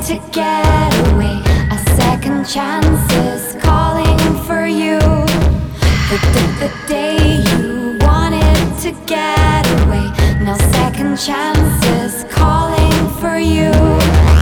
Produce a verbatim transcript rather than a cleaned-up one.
to get away. A second chance is calling for you. The, the, the day you wanted to get away. Now second chance is calling for you.